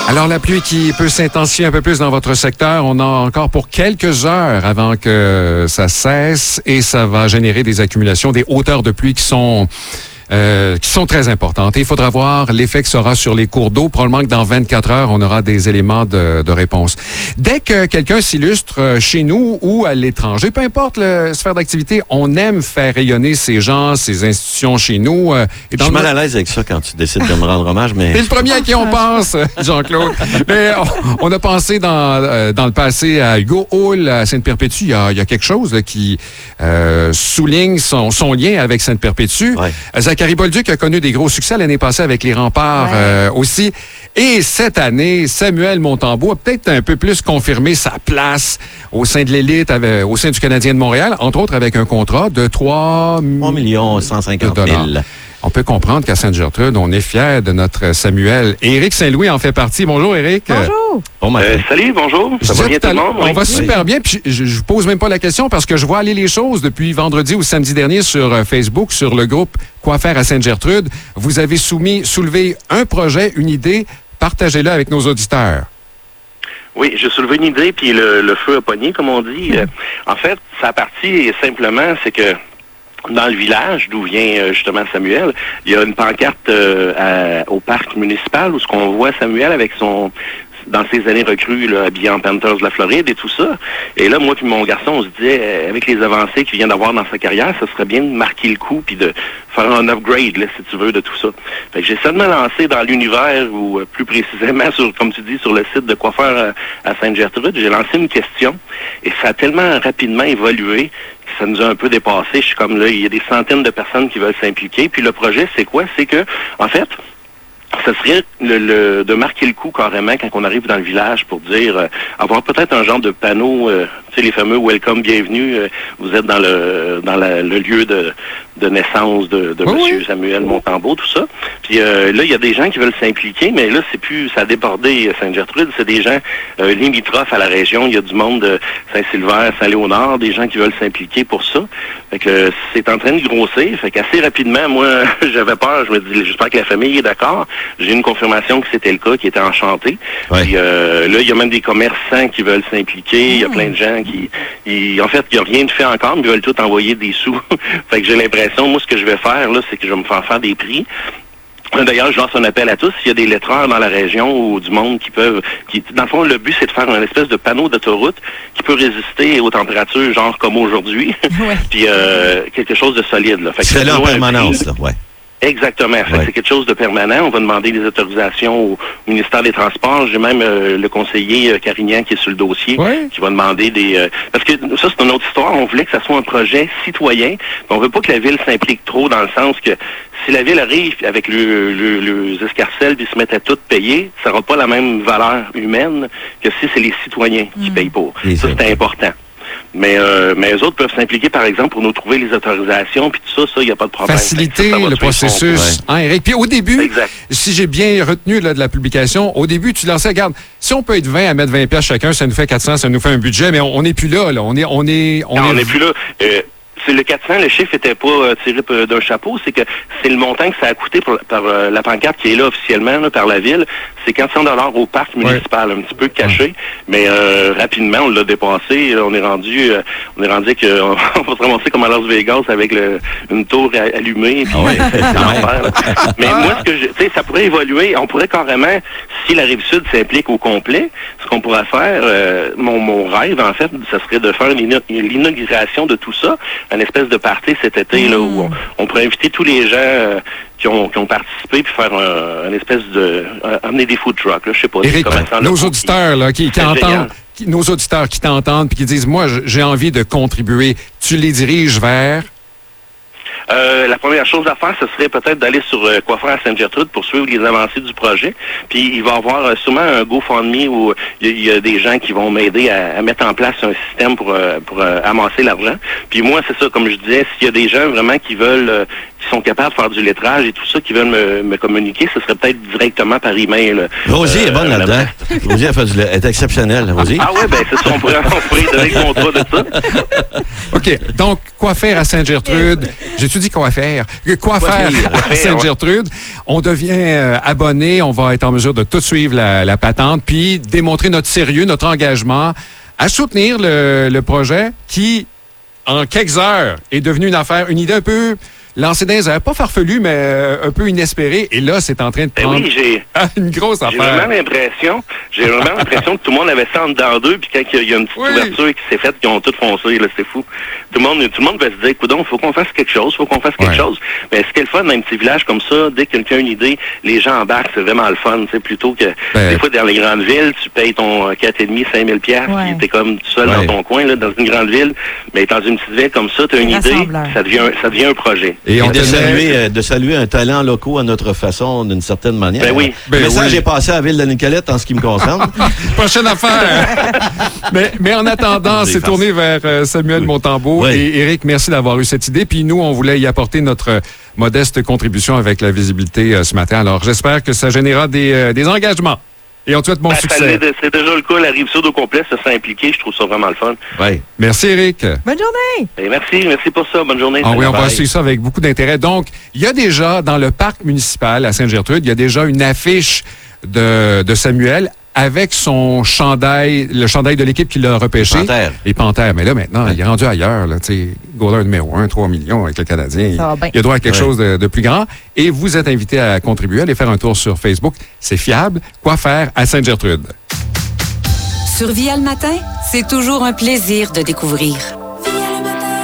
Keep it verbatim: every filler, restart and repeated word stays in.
Alors, la pluie qui peut s'intensifier un peu plus dans votre secteur, on a encore pour quelques heures avant que ça cesse et ça va générer des accumulations, des hauteurs de pluie qui sont... Euh, qui sont très importantes. Et il faudra voir l'effet que ça aura sur les cours d'eau. Probablement que dans vingt-quatre heures, on aura des éléments de, de réponse. Dès que quelqu'un s'illustre chez nous ou à l'étranger, peu importe la sphère d'activité, on aime faire rayonner ces gens, ces institutions chez nous. Euh, et dans Je suis mal à l'aise avec ça quand tu décides de me rendre hommage, mais... C'est le premier à qui on pense, Jean-Claude. Mais on, on a pensé dans, euh, dans le passé à Hugo Hull, à Sainte-Perpétue. Il y a, il y a quelque chose là, qui euh, souligne son, son lien avec Sainte-Perpétue. Ouais. Zachary Bolduc a connu des gros succès l'année passée avec les Remparts ouais. euh, aussi. Et cette année, Samuel Montembeault a peut-être un peu plus confirmé sa place au sein de l'élite, avec, au sein du Canadien de Montréal, entre autres avec un contrat de trois millions cent cinquante mille. On peut comprendre qu'à Sainte-Gertrude, on est fiers de notre Samuel. Et Éric Saint-Louis en fait partie. Bonjour, Éric. Bonjour. Bon matin. Euh, salut, bonjour. Ça va bien tout le monde? On va super bien. Puis je ne vous pose même pas la question parce que je vois aller les choses depuis vendredi ou samedi dernier sur Facebook, sur le groupe Quoi faire à Sainte-Gertrude. Vous avez soumis, soulevé un projet, une idée. Partagez-le avec nos auditeurs. Oui, j'ai soulevé une idée, puis le, le feu a pogné, comme on dit. Mmh. En fait, sa partie, simplement, c'est que dans le village d'où vient euh, justement Samuel, il y a une pancarte euh, à, au parc municipal où ce qu'on voit Samuel avec son dans ses années recrues, là, habillé en Panthers de la Floride et tout ça. Et là, moi puis mon garçon, on se disait, euh, avec les avancées qu'il vient d'avoir dans sa carrière, ça serait bien de marquer le coup puis de faire un upgrade, là, si tu veux, de tout ça. Fait que j'ai seulement lancé dans l'univers, ou euh, plus précisément, sur, comme tu dis, sur le site de Quoi faire à, à Sainte-Gertrude, j'ai lancé une question et ça a tellement rapidement évolué que ça nous a un peu dépassé. Je suis comme là, il y a des centaines de personnes qui veulent s'impliquer. Puis le projet, c'est quoi? C'est que, en fait, ça serait le, le, de marquer le coup carrément quand on arrive dans le village pour dire, euh, avoir peut-être un genre de panneau, euh, tu sais, les fameux welcome, bienvenue, euh, vous êtes dans le dans la, le lieu de, de naissance de, de oui, M. oui. Samuel Montembeault, tout ça. Puis euh, là, il y a des gens qui veulent s'impliquer, mais là, c'est plus, ça a débordé Sainte-Gertrude, c'est des gens euh, limitrophes à la région. Il y a du monde de Saint-Sylvain, Saint-Léonard, des gens qui veulent s'impliquer pour ça. Fait que euh, c'est en train de grossir. Fait qu'assez rapidement, moi, j'avais peur. Je me dis, j'espère que la famille est d'accord. J'ai une confirmation que c'était le cas, qui était enchanté. Ouais. Puis euh, là, il y a même des commerçants qui veulent s'impliquer. Il y a plein de gens qui... Ils, en fait, il n'y a rien de fait encore, mais ils veulent tout envoyer des sous. Fait que j'ai l'impression, moi, ce que je vais faire, là, c'est que je vais me faire faire des prix. D'ailleurs, je lance un appel à tous. S'il y a des lettreurs dans la région ou du monde qui peuvent... Qui, dans le fond, le but, c'est de faire une espèce de panneau d'autoroute qui peut résister aux températures, genre comme aujourd'hui. Ouais. Puis euh, quelque chose de solide. Là. Fait que c'est là en permanence, là, ouais. Exactement. Fait ouais. que c'est quelque chose de permanent. On va demander des autorisations au ministère des Transports. J'ai même euh, le conseiller euh, Carignan qui est sur le dossier, ouais. qui va demander des... Euh, parce que ça, c'est une autre histoire. On voulait que ça soit un projet citoyen. Mais on veut pas que la ville s'implique trop dans le sens que si la ville arrive avec le, le, le escarcelles puis se met à tout payer, ça n'aura pas la même valeur humaine que si c'est les citoyens qui mmh. payent pour. Et ça, c'est important. Mais, euh, mais eux autres peuvent s'impliquer, par exemple, pour nous trouver les autorisations, puis tout ça, ça, il n'y a pas de problème. Faciliter ça, ça le processus. Hein, Éric? Puis au début, exact. Si j'ai bien retenu là, de la publication, au début, tu lançais, regarde, si on peut être vingt à mettre vingt piastres chacun, ça nous fait quatre cents, ça nous fait un budget, mais on n'est plus là, là. On est, on est, on non, est... on n'est plus là. Euh, c'est le quatre cents, le chiffre n'était pas euh, tiré d'un chapeau, c'est que c'est le montant que ça a coûté pour, par euh, la pancarte qui est là officiellement là, par la ville. C'est quatre cents dollars au parc municipal, ouais. un petit peu caché, ouais. mais euh, rapidement on l'a dépassé. On est rendu, euh, on est rendu que on, on va se ramasser comme à Las Vegas avec le, une tour allumée. Puis, ouais. c'est, c'est l'enfer, là. Mais moi, ce que je, tu sais, ça pourrait évoluer. On pourrait carrément, si la Rive-Sud s'implique au complet, ce qu'on pourrait faire, euh, mon, mon rêve en fait, ça serait de faire l'inauguration de tout ça. Une espèce de party cet été, mmh. là, où on, on pourrait inviter tous les gens euh, qui, ont, qui ont participé puis faire un, une espèce de... Euh, amener des food trucks, là, je sais pas. Éric, nos auditeurs, là, qui, qui entendent... Qui, nos auditeurs qui t'entendent puis qui disent, moi, j'ai envie de contribuer, tu les diriges vers... Euh, la première chose à faire, ce serait peut-être d'aller sur euh, Quoi faire à Sainte-Gertrude pour suivre les avancées du projet. Puis il va y avoir euh, sûrement un GoFundMe où il y, y a des gens qui vont m'aider à, à mettre en place un système pour, euh, pour euh, amasser l'argent. Puis moi, c'est ça, comme je disais, s'il y a des gens vraiment qui veulent, euh, qui sont capables de faire du lettrage et tout ça, qui veulent me, me communiquer, ce serait peut-être directement par email. Là. Rosie euh, est bonne là-dedans. Rosie elle fait du, elle est exceptionnelle, Rosie. Ah ouais, ben c'est ça, on pourrait, on pourrait donner le contrat de ça. OK, donc, Quoi faire à Sainte-Gertrude? J'ai tu dis quoi faire? Quoi Quoi faire faire, à Sainte-Gertrude? On devient euh, abonné, on va être en mesure de tout suivre la, la patente, puis démontrer notre sérieux, notre engagement à soutenir le, le projet qui, en quelques heures, est devenu une affaire, une idée un peu lancée dans les airs, pas farfelue, mais euh, un peu inespérée. Et là, c'est en train de Ben prendre oui, j'ai... une grosse J'ai affaire. vraiment l'impression, j'ai vraiment l'impression que tout le monde avait ça en dedans d'eux, puis quand il y a une petite Oui. ouverture qui s'est faite, ils ont tout foncé, là, c'est fou. Tout le monde, tout le monde va se dire, écoute, il faut qu'on fasse quelque chose, faut qu'on fasse quelque Ouais. chose. Mais ce qui est le fun dans un petit village comme ça, dès que quelqu'un a une idée, les gens embarquent, c'est vraiment le fun, tu sais, plutôt que Ben. des fois dans les grandes villes, tu payes ton quatre et demi, cinq mille piastres, Ouais. puis t'es comme tout seul Ouais. dans ton coin, là, dans une grande ville. Mais dans une petite ville comme ça, t'as une idée, Rassembleur. ça devient, un- ça devient un projet. Et on Et de tenait- saluer, euh, de saluer un talent local à notre façon, d'une certaine manière. Ben oui. Le Ben message oui. est passé à la ville de Nicolette en ce qui me concerne. Prochaine affaire. mais, mais en attendant, Des c'est farces. tourné vers euh, Samuel Oui. Montembeau. Oui. Et Éric, merci d'avoir eu cette idée. Puis nous, on voulait y apporter notre euh, modeste contribution avec la visibilité euh, ce matin. Alors, j'espère que ça générera des, euh, des engagements. Et on te souhaite bon Ben, ça succès. l'est- c'est déjà le cas, la Rive-Sud au complet, ça s'est impliqué, je trouve ça vraiment le fun. Oui. Merci, Éric. Bonne journée! Et merci, merci pour ça. Bonne journée. Ah oui, on va Bye. suivre ça avec beaucoup d'intérêt. Donc, il y a déjà, dans le parc municipal à Sainte-Gertrude, il y a déjà une affiche de, de Samuel avec son chandail, le chandail de l'équipe qui l'a repêché. Panthères. Les Panthères. Mais là, maintenant, il est rendu ailleurs. Là, tu sais, goaler numéro un, trois millions avec le Canadien. Ça va bien. Il a droit à quelque Ouais. chose de, de plus grand. Et vous êtes invité à contribuer, à aller faire un tour sur Facebook. C'est fiable. Quoi faire à Sainte-Gertrude? Sur Via le matin, c'est toujours un plaisir de découvrir.